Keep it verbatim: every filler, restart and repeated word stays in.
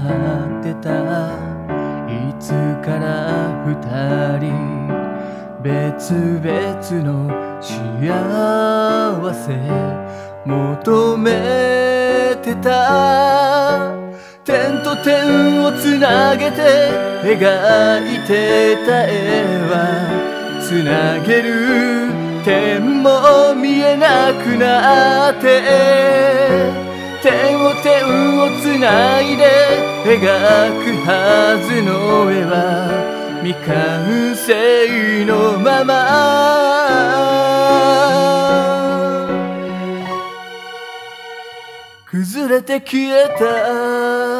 ってた。いつから二人別々の幸せ求めてた。点と点をつなげて描いてた絵はつなげる点も見えなくなって、点を点をつないで描くはずの絵は未完成のまま崩れて消えた。